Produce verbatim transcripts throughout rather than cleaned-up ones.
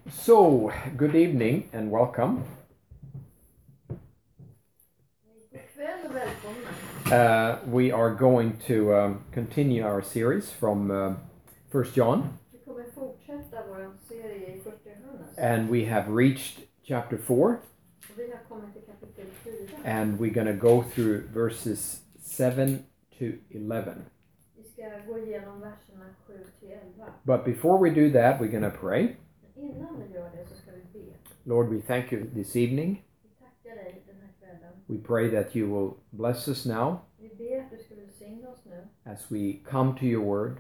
So, good evening and welcome. Uh, we are going to um, continue our series from uh, First John. And we have reached chapter four. And we're going to go through verses seven to eleven. But before we do that, we're going to pray. Lord, we thank you this evening. We pray that you will bless us now as we come to your word.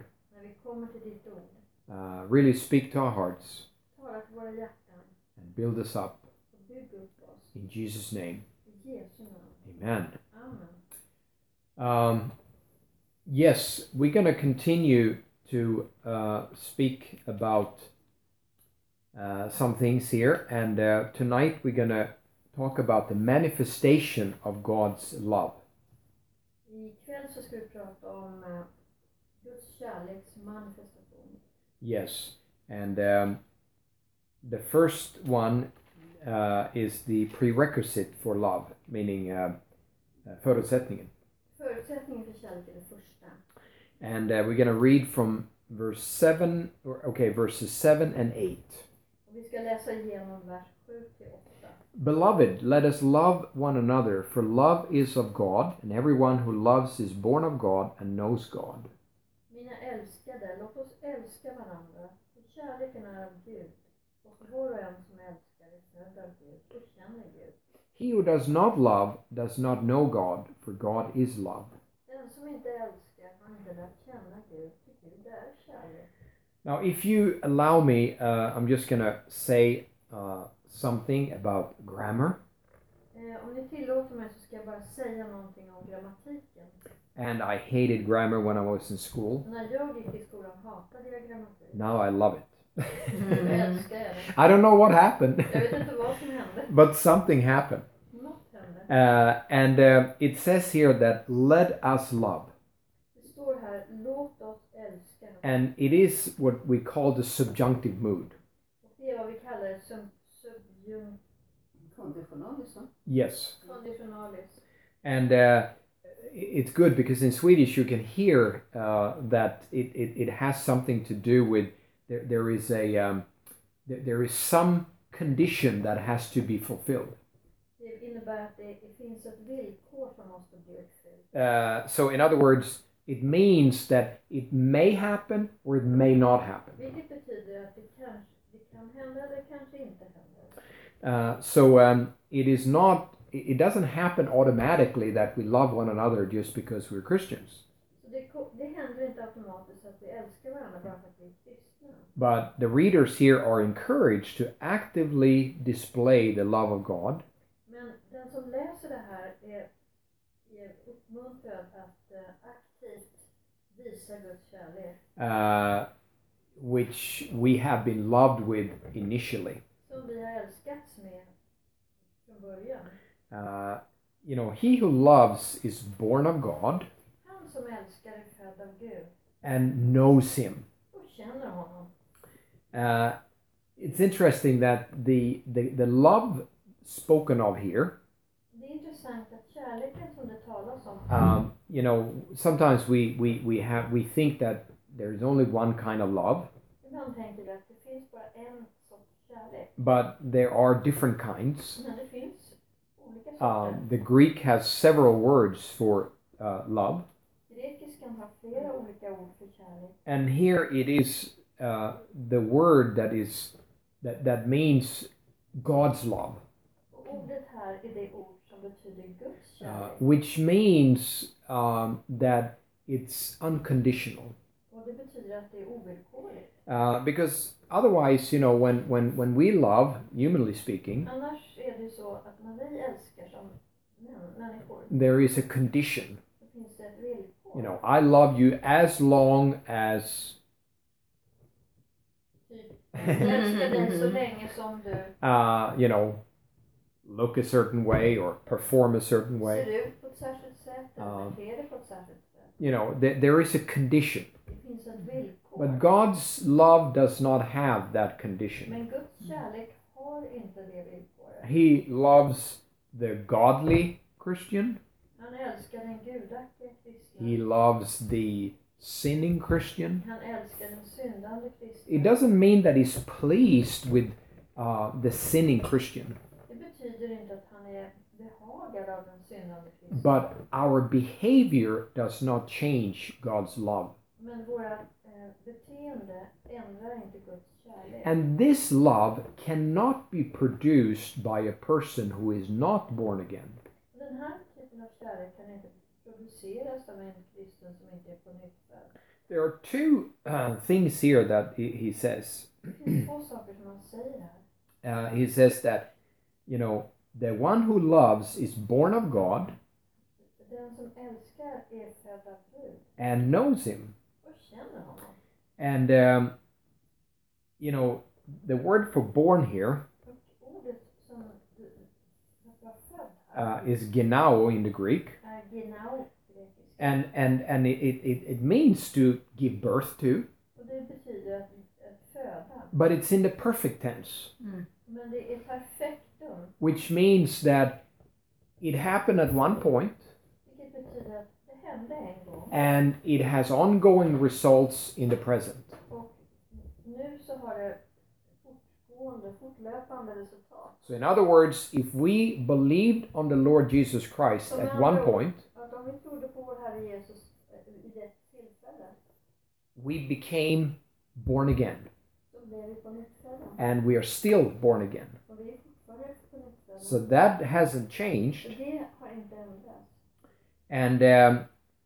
Uh, really speak to our hearts and build us up. In Jesus' name. Amen. Um, yes, we're going to continue to uh, speak about uh, some things here. And uh, tonight we're going to talk about the manifestation of God's love. Yes, and um, the first one uh, is the prerequisite for love, meaning uh, uh, förutsättningen. And uh, we're going to read from verse seven, or okay, verses seven and eight. Beloved, let us love one another, for love is of God, and everyone who loves is born of God and knows God. Mina älskade, låt oss älska varandra, för kärleken är av Gud, och var och en som älskar är född av Gud och känner Gud. He who does not love does not know God, for God is love. Den som inte älskar har inte lärt känna Gud, för Gud är kärlek. Now, if you allow me, uh, I'm just going to say uh, something about grammar. Eh, om ni tillåter mig så ska jag bara säga någonting om grammatiken. And I hated grammar when I was in school. När jag gick i skolan hatade jag grammatik. Now I love it. Nu älskar jag det. I don't know what happened. Jag vet inte vad som hände. But something happened. Något hände. Uh, and uh, it says here that let us love. Det står här, låt oss älska. And it is what we call the subjunctive mood. Och det är vad vi kallar sub, subjun... Konditionalis, va? Yes. Konditionalis. And uh, it's good because in Swedish you can hear uh, that it, it, it has something to do with there, there is a um, there, there is some condition that has to be fulfilled. Det innebär att det, det finns ett villkor som måste bli uppfyllt. Uh, so in other words, it means that it may happen or it may not happen. Vilket betyder att det, kanske, det kan hända eller kanske inte händer. Uh, so um, it is not, it doesn't happen automatically that we love one another just because we're Christians. Så det, det händer inte automatiskt att vi älskar varandra bara för att vi är kristna. But the readers here are encouraged to actively display the love of God. Men den som läser det här är, är uppmuntrad att uh, aktivt visa Guds kärlek. Uh, which we have been loved with initially. Som vi har älskats med från början. Uh, you know, he who loves is born of God Han som älskar är född av Gud and knows him. och känner honom. Uh, it's interesting that the, the, the love spoken of here, Det är intressant att kärleken som det talas om, um, you know, sometimes we, we, we, have, we think that there is only one kind of love, ibland tänker vi att det finns bara en sorts kärlek. but there are different kinds. Men det finns olika sorter. Um, the Greek has several words for uh, love. Grekiskan har flera olika ord för kärlek. And here it is uh, the word that is that, that means God's love, Och ordet här är det ord som betyder Guds uh, kärlek. which means um, that it's unconditional. Och det betyder att det är ovillkorligt. Uh, because otherwise, you know, when, when, when we love, humanly speaking, Annars är det så att när vi älskar som män- människor, there is a condition. så finns det ett villkor. You know, I love you as long as Typ, jag älskar dig så länge som du uh, you know, look a certain way or perform a certain way. ser ut på ett särskilt sätt eller Um, beter dig på ett särskilt sätt. You know, th- there is a condition. Det finns ett villkor. villkor. But God's love does not have that condition. Men Guds kärlek har inte det villkoret. He loves the godly Christian. Han älskar den gudaktiga kristna. He loves the sinning Christian. Han älskar den syndande kristna. It doesn't mean that he's pleased with uh, the sinning Christian. Det betyder inte att han är behagad av den syndande kristna. But our behavior does not change God's love. Men våra eh, beteende ändrar inte Guds kärlek. And this love cannot be produced by a person who is not born again. Den här typen av kärlek kan inte produceras av en kristen som inte är på nytt född. There are two uh, things here that he, he says. Det finns två saker som han säger här. Uh, he says that, you know, the one who loves is born of God Den som älskar är född av Gud and knows him. och känner honom. And, um, you know, the word for born here Och ordet som att vara född här uh, is genao in the Greek. är genau grekiska. And, and, and it, it, it means to give birth to, Och det betyder att, att föda. but it's in the perfect tense, Men det är perfektum. which means that it happened at one point Vilket betyder att det hände en gång. and it has ongoing results in the present. Och nu så har det fortgående, fortlöpande resultat. So in other words, if we believed on the Lord Jesus Christ Som at med one andra ord, point, att om vi trodde på vår Herre Jesus eh, i det tillfälle we became born again. så blev vi på nytt födda. And we are still born again. Och vi är fortfarande på nytt födda. So that hasn't Så changed. det har inte ändrats. And um,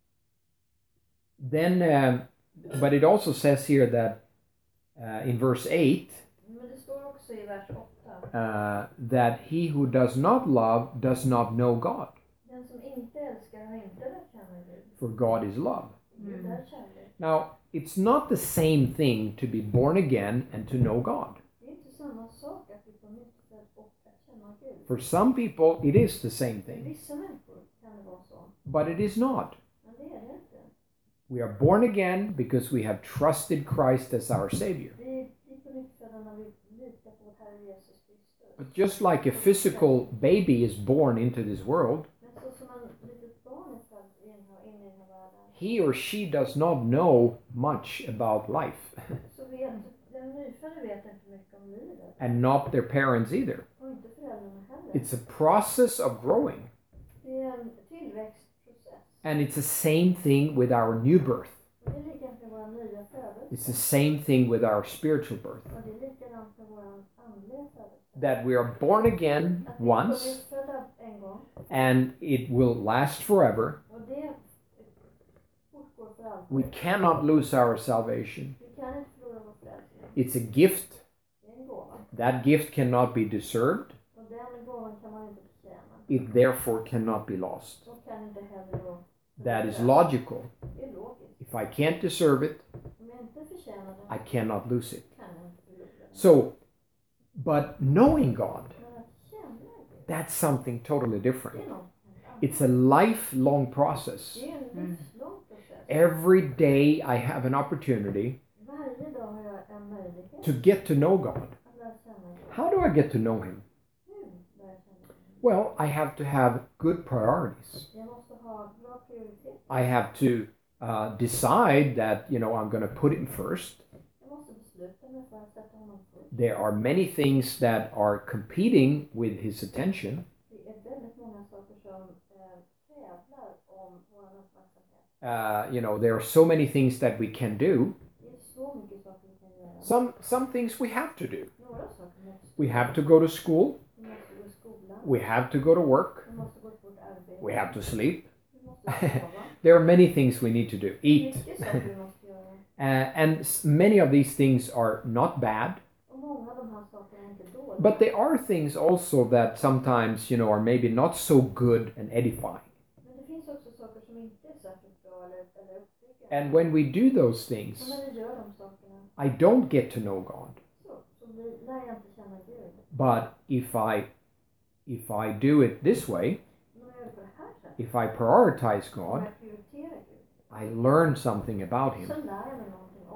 then, um, but it also says here that uh, in verse eight, Men det står också i vers åtta. uh, that he who does not love does not know God, Den som inte älskar har inte lärt känna Gud. for God is love. Gud är kärlek. Now, it's not the same thing to be born again and to know God. Det är inte samma sak att bli på nytt född och att känna Gud. For some people, it is the same För thing, vissa människor kan det vara så. but it is not. Men det är det inte. We are born again because we have trusted Christ as our Savior. Vi blir på nytt födda när vi litar på vår Herre Jesus Kristus. But just like a physical baby is born into this world, Men så som en litet barn är född in in i den här världen he or she does not know much about life, så vet den nyfödde vet inte mycket om livet. and not their parents either. Och inte föräldrarna heller. It's a process of growing, Det är en tillväxtprocess. and it's the same thing with our new birth. Och det är likadant med våra nya födelser. It's the same thing with our spiritual birth. Och det är likadant med vår andliga födelse. That we are born again Att vi är på once, nytt födda en gång. and it will last forever. Och det fortgår för alltid. We cannot lose our salvation. Vi kan inte förlora vår frälsning. It's a gift. Det är en gåva. That gift cannot be deserved. Och den gåvan kan man inte förtjäna. It therefore cannot be lost. Och kan inte heller då That is förloras. logical. Det är logiskt. If I can't deserve it, Om jag inte förtjänar den I cannot lose it. kan jag inte förlora den. So, but knowing God, Men att känna Gud, that's something totally det different. är något annat. It's a lifelong process. Det är en livslång process. Every day I have an opportunity Varje dag har jag en möjlighet to get to know God. att lära känna Gud. How do I get to know Him? Hur lär jag känna Gud? Well, I have to have good priorities. Jag måste ha bra prioritet. I have to uh, decide that, you know, I'm going to put Him first. Jag måste besluta mig för att sätta honom först. There are many things that are competing with His attention. Det är väldigt många saker som eh, tävlar om vår uppmärksamhet. Uh, you know, there are so many things that we can do. Det är så mycket saker vi kan göra. Some some things we have to do. Några saker måste We have to go to school. vi måste gå i skolan. We have to go to work. Vi måste gå till vårt arbete. We have to sleep. Vi måste sova. There are many things we need to do. Eat. Mycket saker vi måste göra. Uh, and s- many of these things are not bad. Och många av de här sakerna är inte dåliga. But there are things also that sometimes, you know, are maybe not so good and edifying. Men det finns också saker som inte är särskilt bra eller, eller uppbyggande. And when we do those Och things, när vi gör de sakerna I don't get to know God. så, så blir, lär jag inte känna Gud. But if I if I do it this way, Men om jag gör det på det här sättet, if I prioritize om God, jag prioriterar Gud, I learn something about Him. så lär jag mig någonting om honom.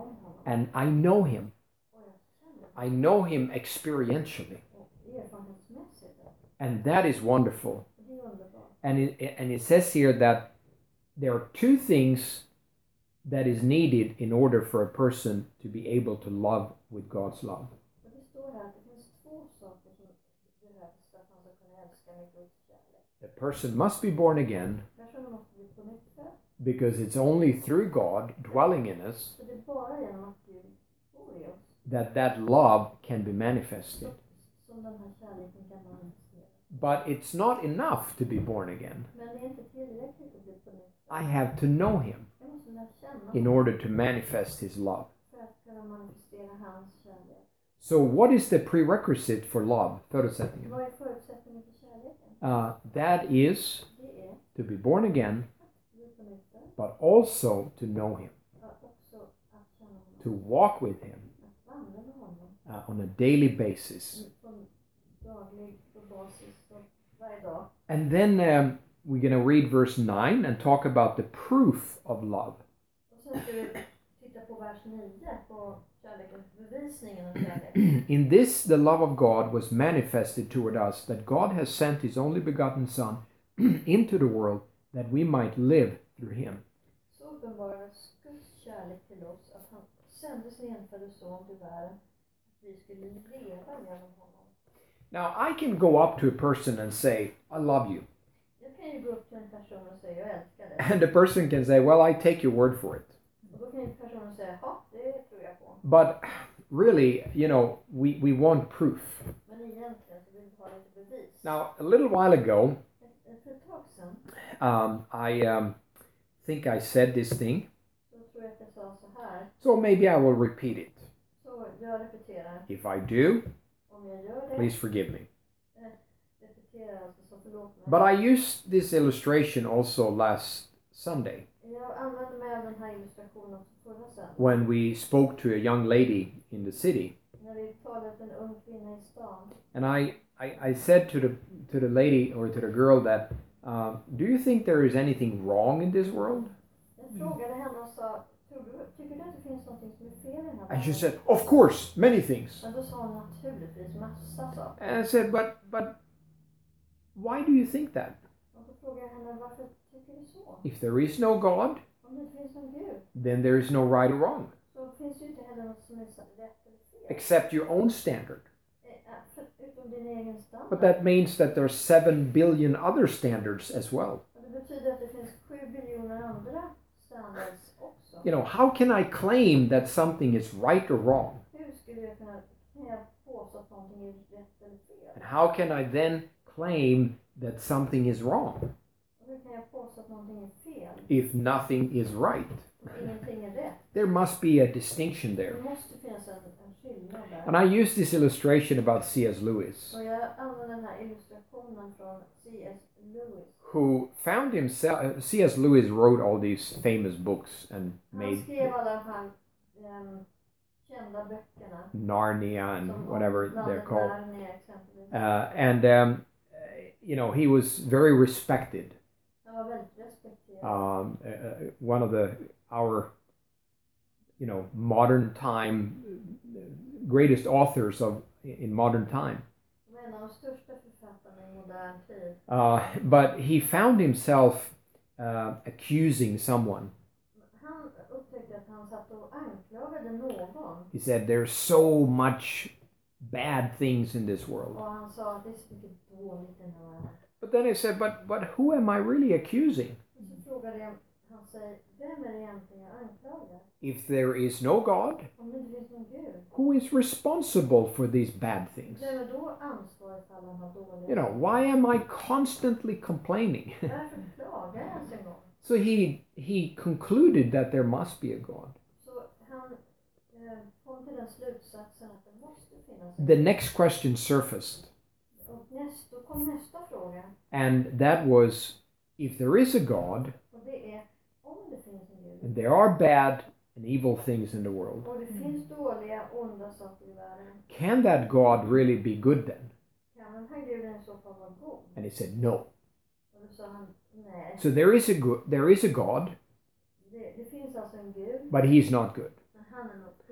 and I know him. och jag känner I know him experientially. och erfarenhetsmässigt. And that is wonderful. Och det är underbart. And it, and it says here that there are two things that is needed in order for a person to be able to love with God's love. Och det står här att det finns två saker som behövs för att man ska kunna älska med Guds kärlek. A person must be born again Personen måste bli på nytt född. because it's only through God dwelling in us Så det är bara genom att Gud bor i oss that that love can be manifested. som den här kärleken kan manifesteras. But it's not enough to be born again. Men det är inte tillräckligt att bli på nytt I född. have to know him Jag måste lära känna in order to manifest his love. för att kunna manifestera hans kärlek. So what is the prerequisite for love? Förutsättningen. Vad är förutsättningen för kärleken? Uh, that is Det är to be born again, att bli på nytt född. but also to know him, Att också att känna honom. to walk with him Att vandra med honom. uh, on a daily basis. På daglig basis och varje dag. And then um, we're going to read verse nine and talk about the proof of love. Och sen ska vi titta på vers nio på kärleken, bevisningen av kärlek. In this the love of God was manifested toward us, that God has sent his only begotten Son into the world that we might live through him. Så uppenbarades Guds kärlek till oss att han sände sin enfödde son till världen att vi skulle leva genom honom. Now I can go up to a person and say, I love you. Jag kan ju gå upp till en person och säga jag älskar dig. And the person can say, well, I take your word for it. Och då kan ju personen säga ja, det tror jag på. But really, you know, we, we want proof. Men egentligen så vill vi ha lite bevis. Now, a little while ago, För ett tag sedan um, I um, think I said this thing, så tror jag att jag sa så här. so maybe I will repeat it. Så jag repeterar. If I do, Om jag gör det. please forgive me. Eh, repeterar alltså så förlåt mig. But I used this illustration also last Sunday Jag använde mig av den här illustrationen också förra söndagen. when we spoke to a young lady in the city. När vi talade till en ung kvinna i stan. And I, I, I said to the, to the lady or to the girl that, uh, do you think there is anything wrong in this world? Jag frågade henne och sa, tror du, tycker du att det finns något som är fel i den här And she världen? said, of course, many things. Men då sa hon naturligtvis massa saker. And I said, but, but why do you think that? Och då frågade jag henne, varför tycker du så? If there is no God, Om det inte finns någon Gud, then there is no right or wrong, så finns det ju inte heller något som är rätt eller fel. except your own standard. Eh, eh, Förutom din egen standard. But that means that there are seven billion other standards as well. Och det betyder att det finns sju biljoner andra standards också. You know, how can I claim that something is right or wrong? Hur skulle jag kunna, kan jag påstå att någonting är rätt eller fel? And how can I then claim that something is wrong Och hur kan jag påstå att någonting är fel? if nothing is right? Och ingenting är rätt? There must be a distinction there. Det måste finnas en, en skillnad där. And I use this illustration about C S Lewis, Och jag använder den här illustrationen från C S Lewis. who found himself, uh, C S Lewis wrote all these famous books and Han made skrev alla de här um, kända böckerna. Narnia and Som whatever Landet they're called. Narnia exempelvis. Uh, and, um, you know, he was very respected. Han var väldigt respekterad. Um, uh, uh, one of the, our, you know, modern time, uh, greatest authors of in modern time. Han var en av de största författarna i modern tid. Uh, but he found himself uh, accusing someone. Han upptäckte att han satt och anklagade någon. He said, there's so much bad things in this world. Och han sa att det är så mycket dåligt i den här världen. But then he said, but, but who am I really accusing? Och så frågade jag, han säger, vem är det egentligen jag anklagar? If there is no God, Om det inte finns någon Gud. who is responsible for these bad things? Vem är då ansvarig för alla de här dåliga You know, why am I constantly complaining? Varför klagar jag ens en gång? So he he concluded that there must be a God. Så han eh, kom till den slutsatsen att det måste finnas en The next question surfaced, Och näst, då kom nästa fråga. and that was, if there is a God, Och det är, om det finns en Gud. and there are bad and evil things in the world, Och det finns dåliga, onda saker i världen. can that God really be good then? Kan den här guden i så fall vara god? And he said, no. Och då sa han, nej. So there is a good, there is a God, Det, det finns alltså en Gud, but he's not good. men han är nog inte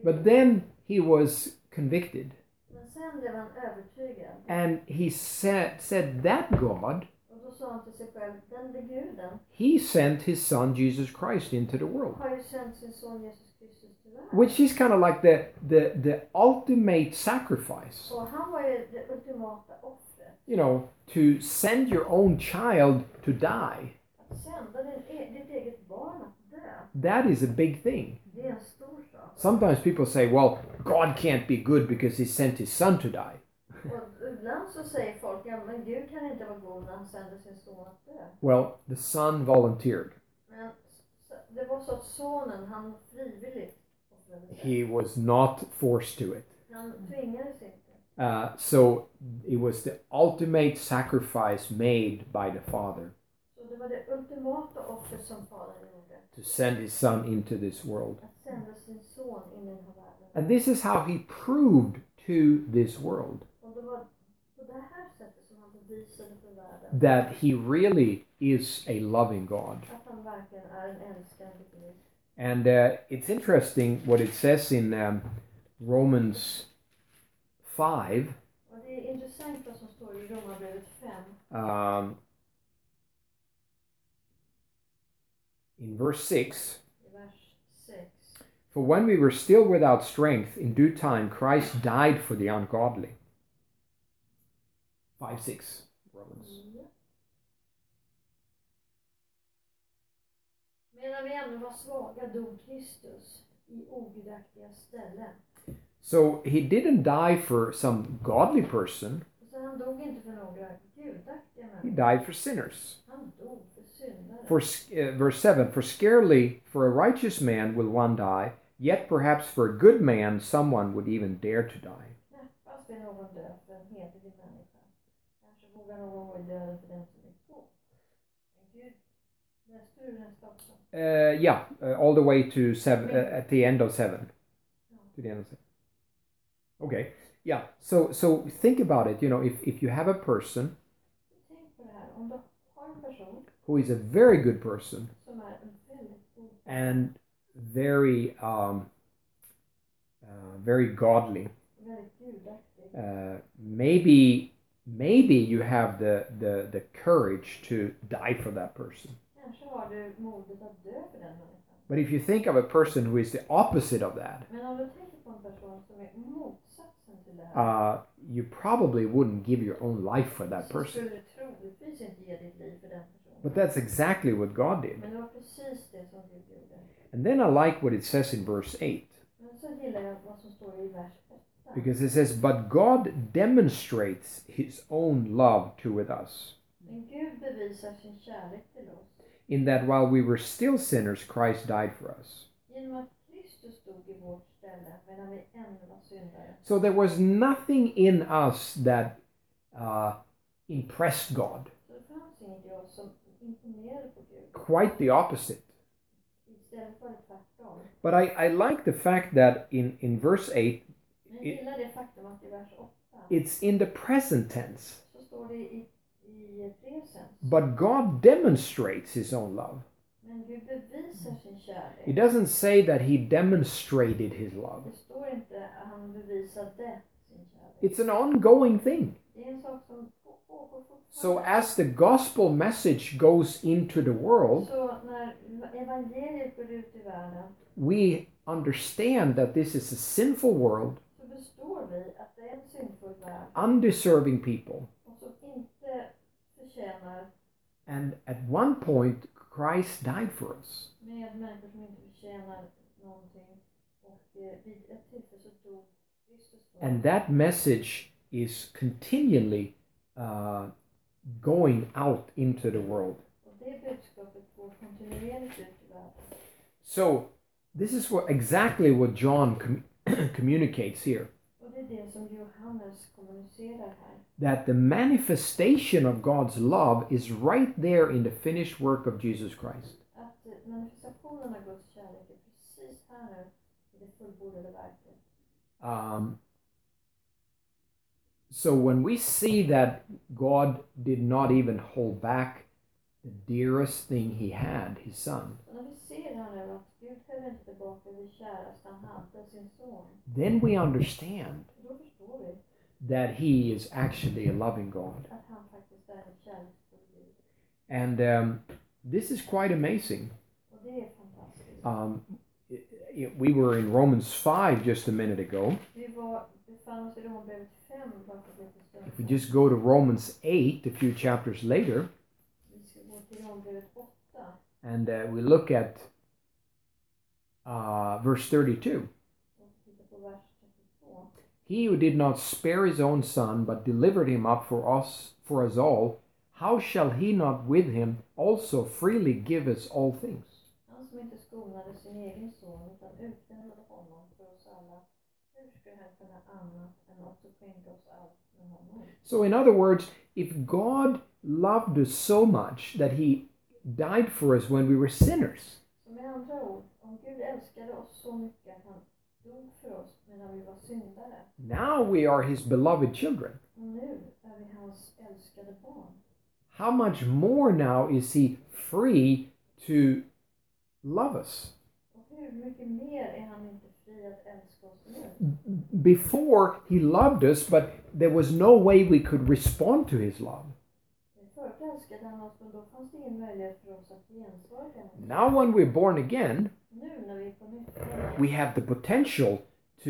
But then he was convicted. Men sen blev han övertygad. And he said, said that God, Och då sa han till sig själv, den där guden he sent his son Jesus Christ into the world. har ju sänt sin son Jesus Kristus till världen. Which is kind of like the, the, the ultimate sacrifice. Och han var ju det ultimata offret. You know, to send your own child to die. Att sända din, e- ditt eget barn att dö, That is a big thing. det är en stor sak. Sometimes people say, well, God can't be good because he sent his son to die. Och ibland så säger folk, ja men Gud kan inte vara god när han sänder sin son att dö. Well, the son volunteered. Men s- det var så att sonen, han frivilligt offrade sig. He was not forced to it. Han tvingades inte. Uh, so it was the ultimate sacrifice made by the Father Så det var det ultimata offret som fadern gjorde. to send his son into this world. Att sända sin son in i den här världen. And this is how he proved to this world Och det var på det här sättet som han bevisade för världen that he really is a loving God. att han verkligen är en älskande Gud. And uh, it's interesting what it says in um, Romans five. Och det är intressant vad som står i Romarbrevet fem. Um, in verse six, I vers sex. for when we were still without strength, in due time Christ died for the ungodly. five six, Romans. Ja. Medan vi ännu var svaga dog Kristus i ogudaktiga ställen. So he didn't die for some godly person, Så han dog inte för några gudaktiga he människor. died for sinners. Han dog för syndare. For uh, verse seven, for scarcely for a righteous man will one die, yet perhaps for a good man someone would even dare to die. Knappast är någon död för en hederlig människa. Kanske vågar någon gå i döden för den som är god. Men Gud, läste du nästa också? Uh, yeah, uh, all the way to seven, uh, at the end of seven. To the end of seven. Okay, yeah. So so think about it. You know, if if you have a person Tänk på det här. Om du har en person who is a very good person som är en väldigt god and very um, uh, very godly, väldigt gudaktig. uh, maybe maybe you have the, the the courage to die for that person. Kanske har du modet att dö för den människan. But if you think of a person who is the opposite of that, Men om du tänker på en person som är motsatsen till det här. uh, you probably wouldn't give your own life for that Så person. skulle du troligtvis inte ge ditt liv för den personen. But that's exactly what God did. Men det var precis det som Gud gjorde. And then I like what it says in verse eight. Men så gillar jag vad som står i vers åtta. Because it says, but God demonstrates his own love toward us, Men Gud bevisar sin kärlek till oss in that while we were still sinners, Christ died for us. genom att Kristus dog i vårt ställe medan vi ännu var syndare. So there was nothing in us that uh, impressed God. Så det fanns inget i oss som imponerade på Gud. Quite the opposite. Istället var det tvärtom. But I, I like the fact that in, in verse eight, Men jag gillar det faktum att i vers åtta it's in the present tense. så står det i, i presens. But God demonstrates his own love. Men Gud bevisar sin kärlek. It doesn't say that he demonstrated his love. Det står inte att han bevisade sin kärlek. It's an ongoing thing. Det är en sak som på- pågår fortfarande. So as the gospel message goes into the world, Så när evangeliet går ut i världen we understand that this is a sinful world, så förstår vi att det är en syndfull värld undeserving people. och som inte förtjänar And at one point, Christ died for us. med människor som inte förtjänar någonting. Och eh, vid ett tillfälle så dog Kristus för And oss. that message is continually uh, going out into the world. Och det budskapet går kontinuerligt ut i världen. So this is what exactly what John com- communicates here. Och det är det som Johannes kommunicerar här. That the manifestation of God's love is right there in the finished work of Jesus Christ. Att eh, manifestationen av Guds kärlek är precis här nu i det fullbordade verket. Um, so when we see that God did not even hold back the dearest thing he had, his son, Så när vi ser här nu att Gud höll inte tillbaka det käraste han hade, sin son, then we understand då förstår vi that he is actually a loving God. att han faktiskt är en kärleksfull Gud. And um, this is quite amazing. Och det är fantastiskt. Um, it- it- we were in Romans five just a minute ago. Vi var, befann oss i Romarbrevet fem bara för lite stund If we sedan. just go to Romans eight, a few chapters later, Vi ska gå till Romarbrevet åtta. and uh, we look at uh, verse thirty-two. Och titta på vers trettiotvå. He who did not spare his own son, but delivered him up for us, for us all, how shall he not with him also freely give us all things? Han som inte skonade sin egen son utan utlämnade honom för oss alla, hur skulle han kunna annat än också skänka oss allt med honom? So, in other words, if God loved us so much that he died for us when we were sinners, Så med andra ord, om Gud älskade oss så mycket att han dog för oss medan vi var syndare, now we are his beloved children. och nu är vi hans älskade barn. How much more now is he free to love us? Och hur mycket mer är han inte fri att älska oss nu? Before he loved us, but there was no way we could respond to his love. Förut älskade han oss, men då fanns det ingen möjlighet för oss att gensvara till honom. Now, when we're born again, Nu när vi är på nytt födda, we have the potential to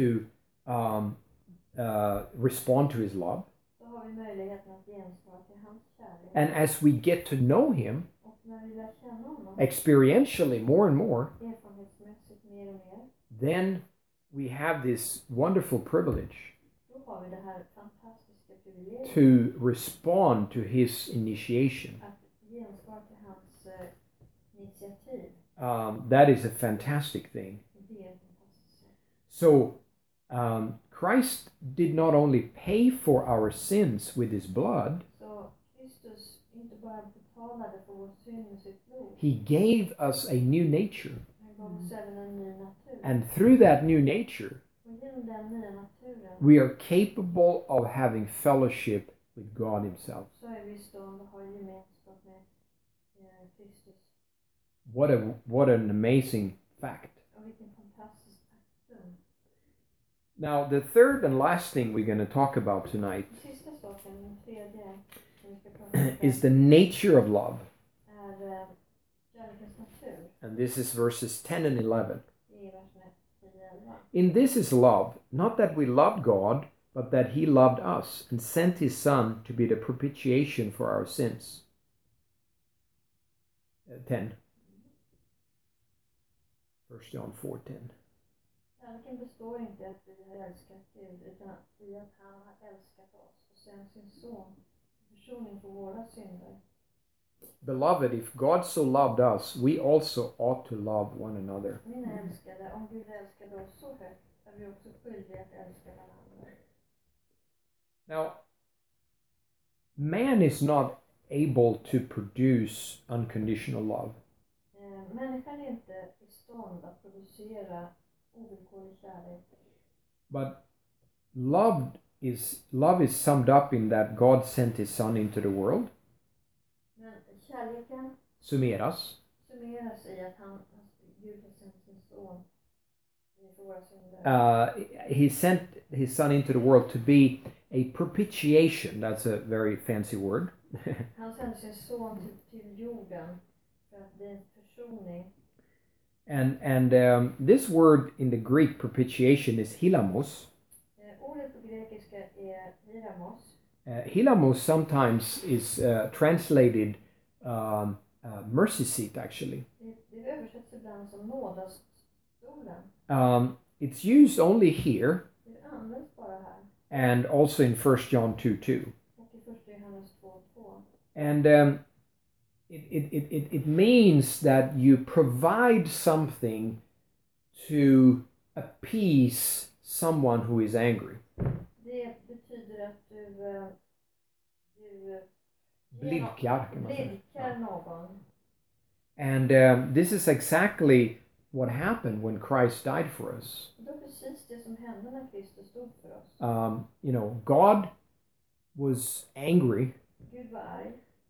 um, uh, respond to his love. så har vi möjligheten att gensvara till hans kärlek. And as we get to know him Och när vi lär känna honom experientially more and more, erfarenhetsmässigt mer och mer, then we have this wonderful privilege då har vi det här fantastiska privilegiet to respond to his initiation. att gensvara till hans eh, initiativ. Um, that is a fantastic thing. Det är fantastiskt. So, um, Christ did not only pay for our sins with his blood, Så Kristus inte bara betalade för vår synd med sitt blod, he gave us a new nature. han gav oss även en ny natur. And through that new nature, Och genom den nya naturen we are capable of having fellowship with God himself. så är vi i stånd att ha gemenskap med eh, Kristus. What a what an amazing fact. Och vilken fantastisk faktum. Now, the third and last thing we're going to talk about tonight Sista saken, den tredje som vi ska prata om is the nature of love. är eh, kärlekens natur. And this is verses ten and eleven. Det är verserna tio elva. In this is love, not that we loved God, but that he loved us and sent his son to be the propitiation for our sins. Uh, ten. First John four ten. Kärleken består inte i att vi har älskat Gud utan i att han har älskat oss och sänt sin son till försoning för våra synder. Beloved, if God so loved us, we also ought to love one another. Mina älskade, om Gud älskade oss så högt är vi också skyldiga att älska varandra. Now, man is not able to produce unconditional love. Eh, människan är inte i stånd att producera ovillkorlig kärlek. But love is love is summed up in that God sent his son into the world. Men kärleken Summeras. summeras i att han, Gud har sänt sin son för våra synder. Uh, he sent his son into the world to be a propitiation. That's a very fancy word. Han sände sin son till, till jorden för att bli en försoning. and and um, this word in the Greek propitiation is hilamos. Eh, ordet på grekiska är hiramos. Uh, hilamos sometimes is uh, translated um, uh, mercy seat, actually. Det, det översätts ibland som nådastolen. Um, it's used only here Det används bara här. and also in First John two two. Och i första Johannes två två. And um, it, it, it, it, it means that you provide something to appease someone who is angry. Det betyder att du, eh, du eh, Blidkar, kan man säga. blidkar någon. And um, this is exactly what happened when Christ died for us. Det var precis det som hände när Kristus dog för oss. Um, you know, God was angry Gud var arg.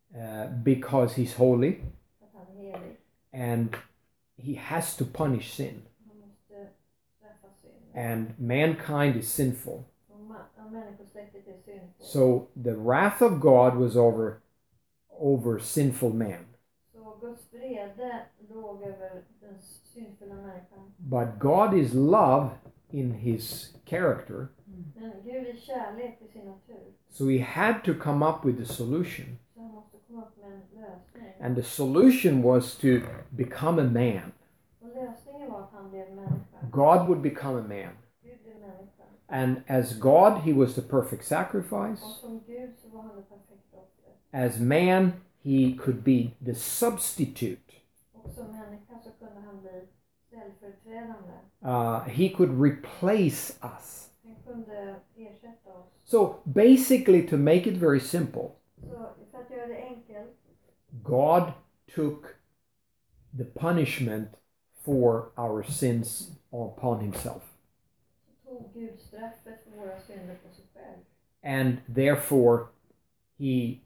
uh, because he's holy för att han är helig. and he has to punish sin. Han måste straffa synd. And mankind is sinful. Och ma- och människosläktet är syndfullt. So the wrath of God was over over sinful man. Så Guds vrede låg över den syndfulla människan. But God is love in his character. Men Gud är kärlek i sin natur. So he had to come up with a solution. Så han måste komma upp med en lösning. And the solution was to become a man. Och lösningen var att han blev människa. God would become a man. Gud blev människa. And as God, he was the perfect sacrifice. Och som Gud så var han det perfekta offret. As man, he could be the substitute. Och som människa så kunde han bli ställföreträdande. Uh, he could replace us. Han kunde ersätta oss. So basically, to make it very simple, Så för att göra det enkelt God took the punishment for our sins upon himself. så tog Gud straffet för våra synder på sig själv. And therefore, he,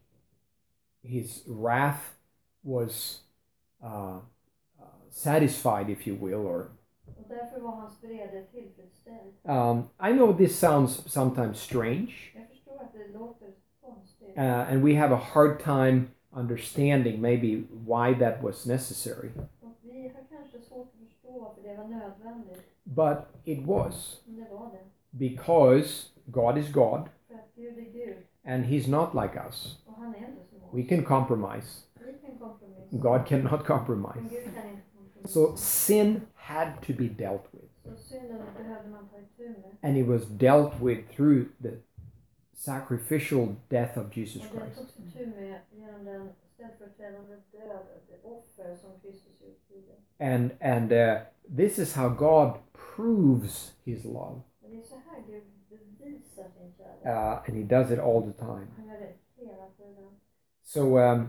his wrath was uh, uh, satisfied, if you will, or Och därför var hans vrede tillfredsställd. um, I know this sounds sometimes strange, Jag förstår att det låter konstigt. uh, and we have a hard time understanding maybe why that was necessary, Och vi har kanske svårt att förstå varför det var nödvändigt. but it was Men det var det. because God is God, För att Gud är Gud. and he's not like us. Och han är inte som oss. We can compromise. Vi kan kompromissa. God cannot Men compromise. Gud kan inte kompromissa. So sin had to be dealt with. Så synden behövde man ta itu med. And it was dealt with through the sacrificial death of Jesus Och det Christ. togs itu med genom den ställföreträdande död, det offer som Kristus utgjorde. And and uh, this is how God proves his love. Men det är så här Gud bevisar sin kärlek. Uh, and he does it all the time. Han gör det hela tiden. So um,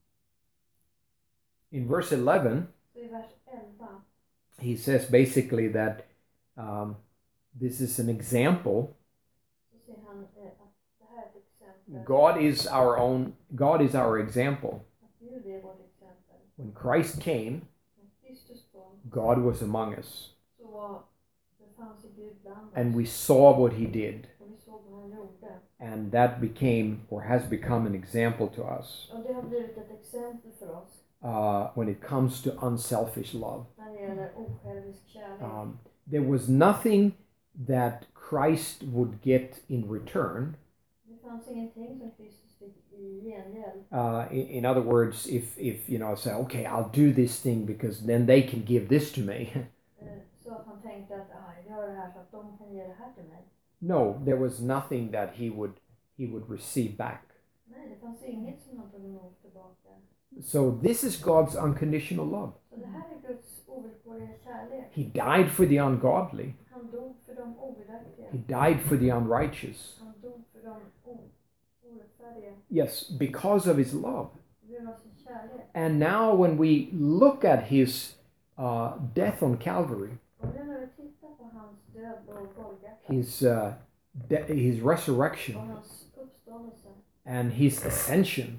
in verse eleven, Så i vers elva he says basically that um, this is an example. så säger han eh, att det här är ett exempel. God is our own, God is our example. Att Gud är vårt exempel. When Christ came, När Kristus kom God was among us. så var, det fanns ju Gud bland oss. And we saw what he did. Och vi såg vad han gjorde. And that became or has become an example to us Och det har blivit ett exempel för oss uh, when it comes to unselfish love. när det gäller osjälvisk kärlek. Um, there was nothing that Christ would get in return. Det fanns ingenting som Kristus fick i gengäld. Uh, in, in other words, if, if you know, say, okay, I'll do this thing because then they can give this to me. Eh, Så att han tänkte att ah, jag gör det här så att de kan ge det här till mig. No, there was nothing that he would he would receive back. Nej, det fanns inget som han tog emot tillbaka. So this is God's unconditional love. Så det här är Guds ovillkorliga kärlek. He died for the ungodly. Han dog för de ovilaktiga. He died for the unrighteous. Han dog för de o- orättfärdiga. Yes, because of his love. På grund av sin kärlek. And now when we look at his uh, death on Calvary, Och nu när vi tittar på hans död på Golgata his uh, de- his och resurrection, hans uppståndelse. and his ascension,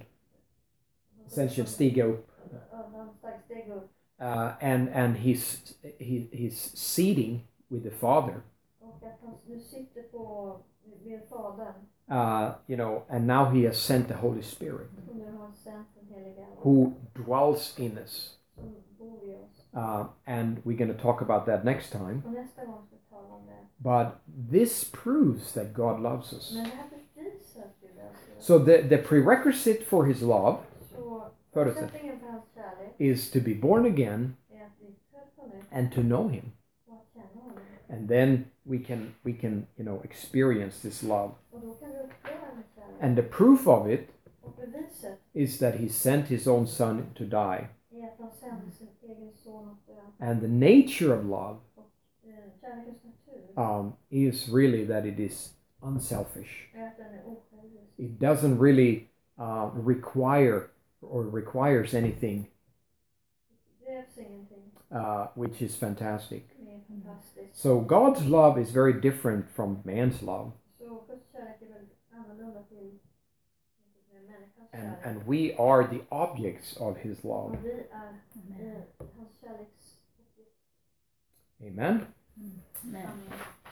ascension, stiga upp, Ja, han stack steg upp. uh, and and his, his his seating with the Father, Och att han nu sitter på med Fadern. uh, you know, and now he has sent the Holy Spirit, Och nu har han sänt den heliga Ande who dwells in us. som bor i oss. Uh, and we're going to talk about that next time. Och nästa gång ska vi tala om det. But this proves that God loves us. Men det här bevisar att Gud älskar oss. So the, the prerequisite for his love Så Förutsättning. förutsättningen för hans kärlek is to be born again är att bli född på nytt and to know him. och att känna honom. And then we can we can, you know, experience this love. Och då kan vi uppleva hans kärlek. And the proof of it Och beviset is that he sent his own son to die. är att han sände sin egen son att dö. And the nature of love Och eh, kärlekens natur um, is really that it is unselfish. är att den är osjälvisk. It doesn't really uh, require or requires anything, Det krävs ingenting. uh, which is fantastic. Det är fantastiskt. So God's love is very different from man's love. Så Guds kärlek är väldigt annorlunda till med människans And, kärlek. and we are the objects of His love. Och vi är Amen. eh, hans kärleks... Amen. Amen. Amen.